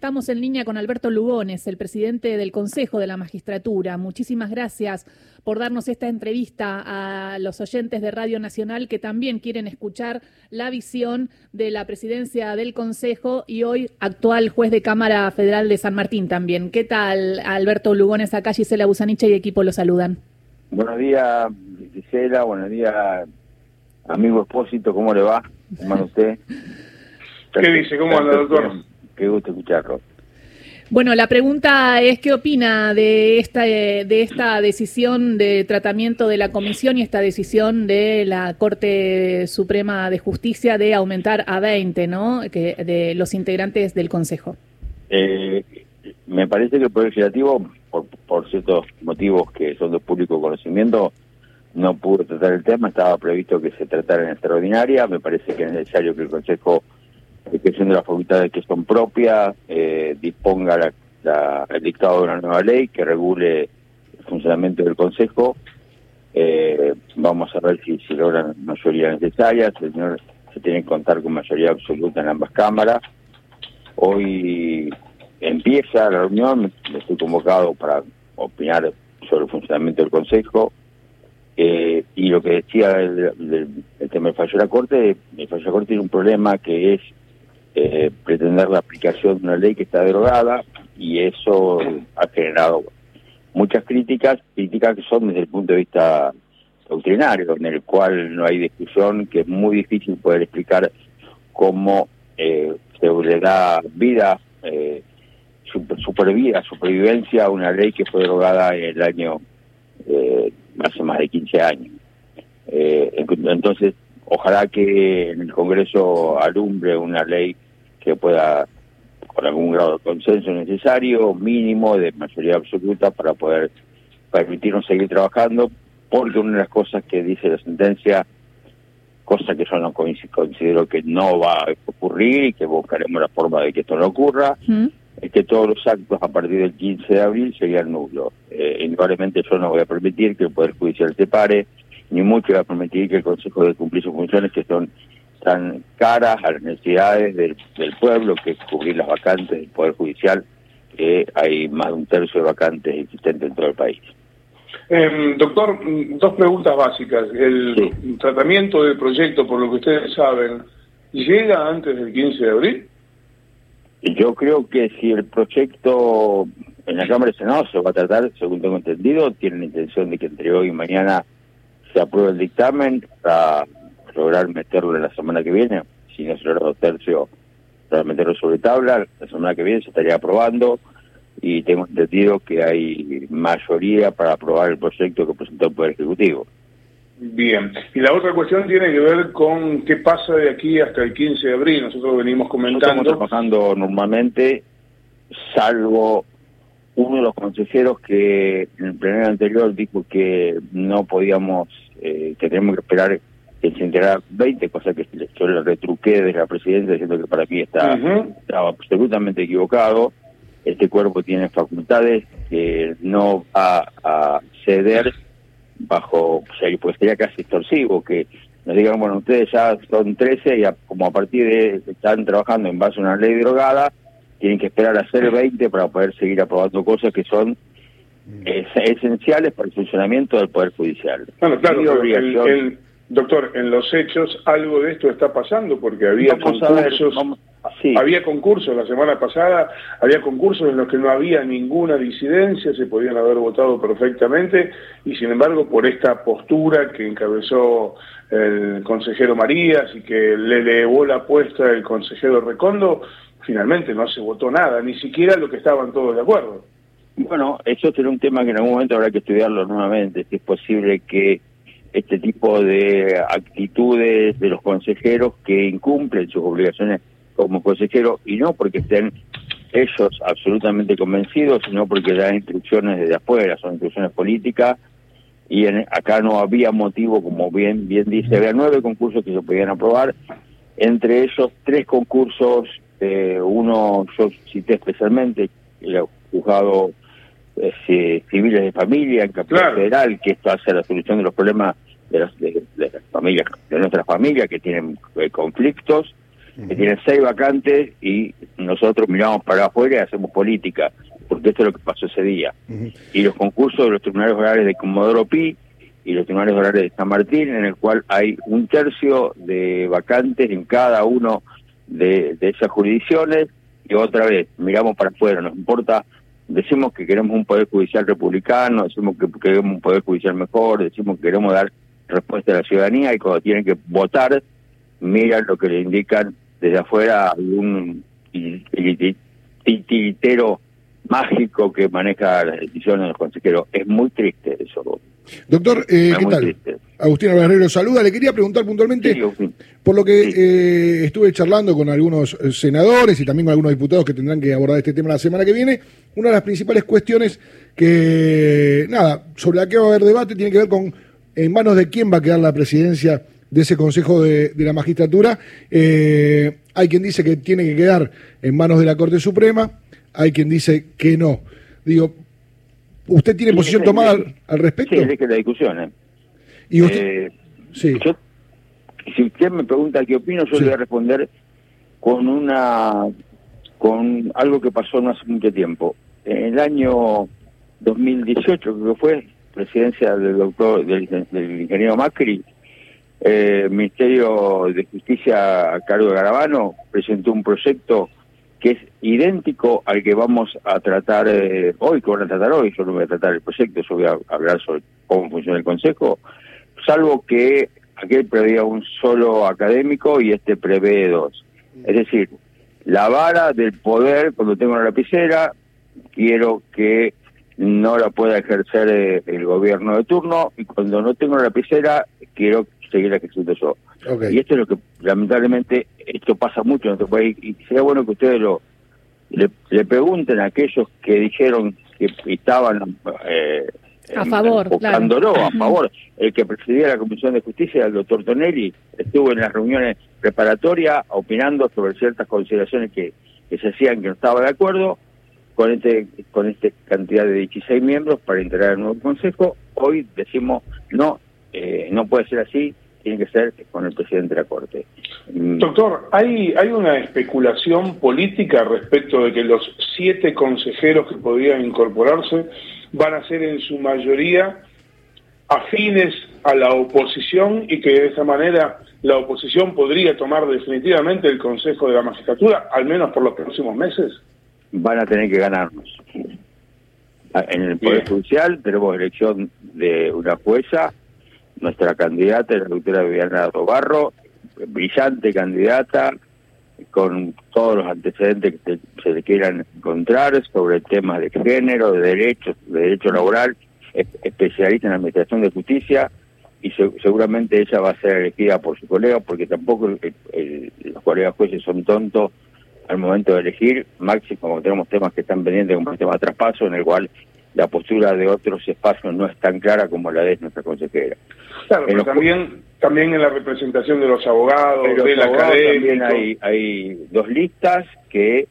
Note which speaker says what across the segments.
Speaker 1: estamos en línea con Alberto Lugones, el presidente del Consejo de la Magistratura. Muchísimas gracias por darnos esta entrevista a los oyentes de Radio Nacional que también quieren escuchar la visión de la presidencia del Consejo y hoy actual juez de Cámara Federal de San Martín también. ¿Qué tal, Alberto Lugones? Acá Gisela Busaniche y equipo lo saludan.
Speaker 2: Buenos días, Gisela. Buenos días, amigo Expósito. ¿Cómo le va? ¿Cómo anda usted?
Speaker 3: ¿Qué dice? ¿Cómo anda, doctor?
Speaker 2: Qué gusto escucharlo.
Speaker 1: Bueno, la pregunta es ¿qué opina de esta decisión de tratamiento de la comisión y esta decisión de la Corte Suprema de Justicia de aumentar a 20, ¿no? De los integrantes del Consejo?
Speaker 2: Me parece que el Poder Legislativo, por ciertos motivos que son de público conocimiento, no pudo tratar el tema. Estaba previsto que se tratara en extraordinaria. Me parece que es necesario que el Consejo, ejerciendo las facultades que son propias, disponga el dictado de una nueva ley que regule el funcionamiento del Consejo. Vamos a ver si logran mayoría necesaria. Se tiene que contar con mayoría absoluta en ambas cámaras. Hoy empieza la reunión, estoy convocado para opinar sobre el funcionamiento del Consejo. Y lo que decía el tema del fallo de la Corte, el fallo de la Corte tiene un problema que es pretender la aplicación de una ley que está derogada, y eso ha generado muchas críticas que son desde el punto de vista doctrinario, en el cual no hay discusión, que es muy difícil poder explicar cómo se le da vida, supervivencia a una ley que fue derogada en el año hace más de 15 años. Entonces, ojalá que en el Congreso alumbre una ley que pueda, con algún grado de consenso necesario, mínimo, de mayoría absoluta, para poder permitirnos seguir trabajando, porque una de las cosas que dice la sentencia, cosa que yo no considero que no va a ocurrir y que buscaremos la forma de que esto no ocurra, es que todos los actos a partir del 15 de abril serían nulos. Indudablemente yo no voy a permitir que el Poder Judicial se pare, ni mucho voy a permitir que el Consejo de cumplir sus funciones, que son tan caras a las necesidades del pueblo, que es cubrir las vacantes del Poder Judicial, que hay más de un tercio de vacantes existentes en todo el país.
Speaker 3: Doctor, dos preguntas básicas. El tratamiento del proyecto, por lo que ustedes saben, ¿llega antes del 15 de abril?
Speaker 2: Yo creo que si el proyecto en la Cámara de Senado se va a tratar, según tengo entendido, tienen la intención de que entre hoy y mañana se apruebe el dictamen para lograr meterlo en la semana que viene. Si no se logra 2/3 para meterlo sobre tabla, la semana que viene se estaría aprobando, y tengo entendido que hay mayoría para aprobar el proyecto que presentó el Poder Ejecutivo.
Speaker 3: Bien. Y la otra cuestión tiene que ver con qué pasa de aquí hasta el 15 de abril. Nosotros venimos comentando...
Speaker 2: Estamos trabajando normalmente, salvo uno de los consejeros que en el plenario anterior dijo que no podíamos, que tenemos que esperar que se integrara 20, cosa que yo le retruqué desde la presidencia diciendo que para mí estaba absolutamente equivocado. Este cuerpo tiene facultades que no va a ceder bajo, pues sería casi extorsivo que nos digan, bueno, ustedes ya son 13 y como a partir de están trabajando en base a una ley derogada, tienen que esperar a ser 20 para poder seguir aprobando cosas que son esenciales para el funcionamiento del Poder Judicial.
Speaker 3: Bueno, claro, doctor, en los hechos algo de esto está pasando, porque había concursos... Había concursos la semana pasada, había concursos en los que no había ninguna disidencia, se podían haber votado perfectamente, y sin embargo por esta postura que encabezó el consejero Marías y que le elevó la apuesta el consejero Recondo, finalmente no se votó nada, ni siquiera lo que estaban todos de acuerdo.
Speaker 2: Bueno, eso será un tema que en algún momento habrá que estudiarlo nuevamente, si es posible que este tipo de actitudes de los consejeros que incumplen sus obligaciones como consejero, y no porque estén ellos absolutamente convencidos, sino porque dan instrucciones desde afuera, son instrucciones políticas, y acá no había motivo, como bien dice, había 9 concursos que se podían aprobar, entre ellos 3 concursos, uno yo cité especialmente, el juzgado civiles de familia en Capital Federal, que esto hace la solución de los problemas de las familias, de nuestras familias que tienen conflictos, que tiene 6 vacantes y nosotros miramos para afuera y hacemos política, porque esto es lo que pasó ese día. Y los concursos de los tribunales orales de Comodoro Pi y los tribunales orales de San Martín, en el cual hay 1/3 de vacantes en cada uno de esas jurisdicciones, y otra vez miramos para afuera, nos importa, decimos que queremos un poder judicial republicano, decimos que queremos un poder judicial mejor, decimos que queremos dar respuesta a la ciudadanía, y cuando tienen que votar miran lo que le indican desde afuera algún titiritero mágico que maneja las decisiones de los consejeros. Es muy triste eso.
Speaker 4: Doctor, ¿qué tal? Triste. Agustín Álvarez lo saluda. Le quería preguntar puntualmente, por lo que estuve charlando con algunos senadores y también con algunos diputados que tendrán que abordar este tema la semana que viene. Una de las principales cuestiones sobre la que va a haber debate tiene que ver con en manos de quién va a quedar la presidencia de ese Consejo de la Magistratura. Hay quien dice que tiene que quedar en manos de la Corte Suprema, hay quien dice que no. Digo, ¿usted tiene posición tomada al respecto?
Speaker 2: Sí, es que la discusión.
Speaker 4: ¿Y usted? Sí.
Speaker 2: Si usted me pregunta qué opino, yo le voy a responder con algo que pasó no hace mucho tiempo. En el año 2018, creo que fue, presidencia del ingeniero Macri, el Ministerio de Justicia a cargo de Garabano presentó un proyecto que es idéntico al que vamos a tratar hoy, que van a tratar hoy. Yo no voy a tratar el proyecto, yo voy a hablar sobre cómo funciona el Consejo, salvo que aquel preveía un solo académico y este prevé 2. Es decir, la vara del poder, cuando tengo una lapicera, quiero que no la pueda ejercer el gobierno de turno, y cuando no tengo una lapicera, quiero seguir ejerciendo yo. Okay. Y esto es lo que, lamentablemente, esto pasa mucho en nuestro país, y sería bueno que ustedes le pregunten a aquellos que dijeron que estaban
Speaker 1: a favor,
Speaker 2: buscándolo, a favor. El que presidía la Comisión de Justicia, el doctor Tonelli, estuvo en las reuniones preparatorias opinando sobre ciertas consideraciones que se hacían, que no estaba de acuerdo con esta cantidad de 16 miembros para integrar el nuevo Consejo. Hoy decimos no puede ser así, tiene que ser con el presidente de la Corte.
Speaker 3: Doctor, hay una especulación política respecto de que los 7 consejeros que podrían incorporarse van a ser en su mayoría afines a la oposición, y que de esa manera la oposición podría tomar definitivamente el Consejo de la Magistratura, al menos por los próximos meses.
Speaker 2: Van a tener que ganarnos. En el Poder Judicial tenemos elección de una jueza. Nuestra candidata es la doctora Viviana Robarro, brillante candidata, con todos los antecedentes que se le quieran encontrar sobre temas de género, de derecho laboral, especialista en administración de justicia, y seguramente ella va a ser elegida por su colega, porque tampoco los colegas jueces son tontos al momento de elegir, máximo como tenemos temas que están pendientes, como el tema de traspaso, en el cual la postura de otros espacios no es tan clara como la de nuestra consejera.
Speaker 3: Claro, pero también en la representación de los abogados, de la academia.
Speaker 2: También hay 2 listas que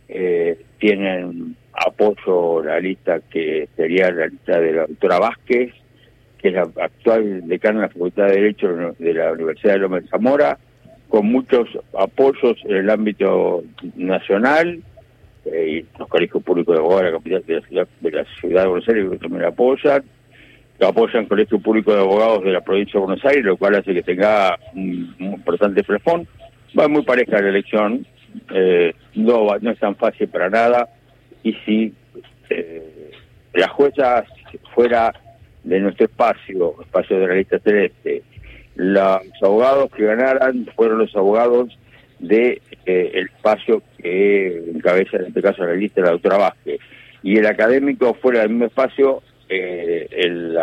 Speaker 2: tienen apoyo. La lista que sería la lista de la doctora Vázquez, que es la actual decana de la Facultad de Derecho de la Universidad de Loma de Zamora, con muchos apoyos en el ámbito nacional, y los colegios públicos de abogados de la capital de la ciudad de Buenos Aires, que también la apoyan. Lo apoyan el Colegio Público de Abogados de la provincia de Buenos Aires, lo cual hace que tenga un importante flefón. Va muy pareja la elección, no es tan fácil para nada, y si la jueza fuera de nuestro espacio de la lista celeste, los abogados que ganaran fueron los abogados de el espacio que encabeza en este caso la lista de la doctora Vázquez, y el académico fuera del mismo espacio, el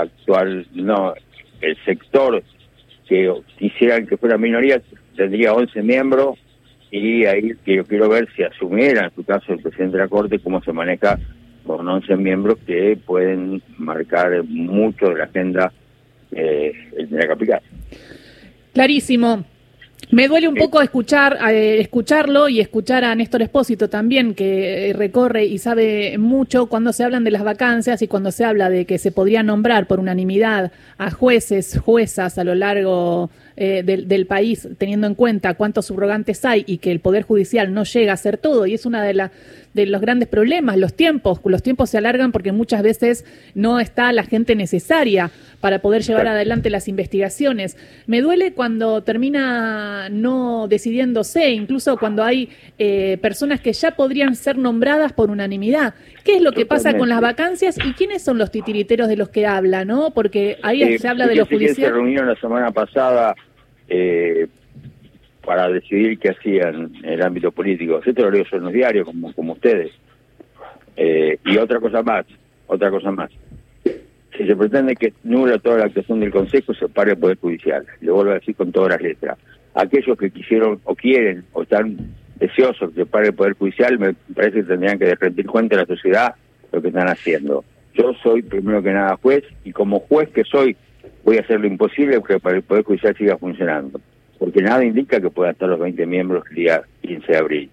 Speaker 2: sector que quisieran que fuera minoría tendría 11 miembros, y ahí quiero ver si asumiera en su caso el presidente de la Corte cómo se maneja con 11 miembros que pueden marcar mucho de la agenda de la capital.
Speaker 1: Clarísimo. Me duele un poco escucharlo y escuchar a Néstor Espósito también, que recorre y sabe mucho cuando se hablan de las vacancias y cuando se habla de que se podría nombrar por unanimidad a jueces, juezas a lo largo del país, teniendo en cuenta cuántos subrogantes hay y que el Poder Judicial no llega a hacer todo, y es una de los grandes problemas, los tiempos se alargan porque muchas veces no está la gente necesaria para poder llevar adelante las investigaciones. Me duele cuando termina no decidiéndose, incluso cuando hay personas que ya podrían ser nombradas por unanimidad. ¿Qué es lo que pasa con las vacancias y quiénes son los titiriteros de los que habla, no? Porque ahí se habla de los judiciales.
Speaker 2: Se reunieron la semana pasada para decidir qué hacían en el ámbito político. Esto lo leo en los diarios, como ustedes. Y otra cosa más. Si se pretende que nula toda la actuación del Consejo, se pare el Poder Judicial. Lo vuelvo a decir con todas las letras. Aquellos que quisieron o quieren o están deseosos de que pare el Poder Judicial, me parece que tendrían que rendir cuenta a la sociedad lo que están haciendo. Yo soy, primero que nada, juez, y como juez que soy, voy a hacer lo imposible para que el Poder Judicial siga funcionando. Porque nada indica que puedan estar los 20 miembros el día 15 de abril.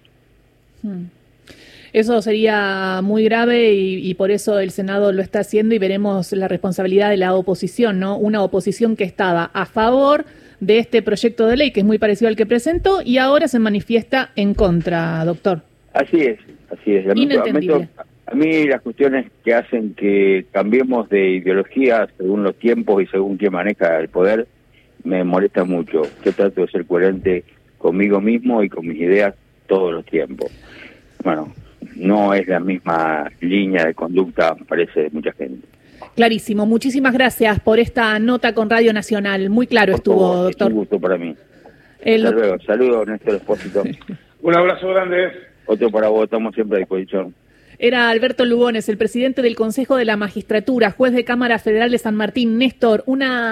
Speaker 1: Eso sería muy grave y por eso el Senado lo está haciendo y veremos la responsabilidad de la oposición, ¿no? Una oposición que estaba a favor de este proyecto de ley, que es muy parecido al que presentó, y ahora se manifiesta en contra, doctor.
Speaker 2: Así es.
Speaker 1: Inentendible.
Speaker 2: A mí las cuestiones que hacen que cambiemos de ideología según los tiempos y según quién maneja el poder, me molesta mucho. Yo trato de ser coherente conmigo mismo y con mis ideas todos los tiempos. Bueno, no es la misma línea de conducta, parece, de mucha gente.
Speaker 1: Clarísimo. Muchísimas gracias por esta nota con Radio Nacional. Muy claro estuvo, doctor.
Speaker 2: Es un gusto para mí. Hasta luego. Saludos, Néstor Espósito.
Speaker 3: Un abrazo grande.
Speaker 2: Otro para vos, estamos siempre a disposición.
Speaker 1: Era Alberto Lugones, el presidente del Consejo de la Magistratura, juez de Cámara Federal de San Martín. Néstor, una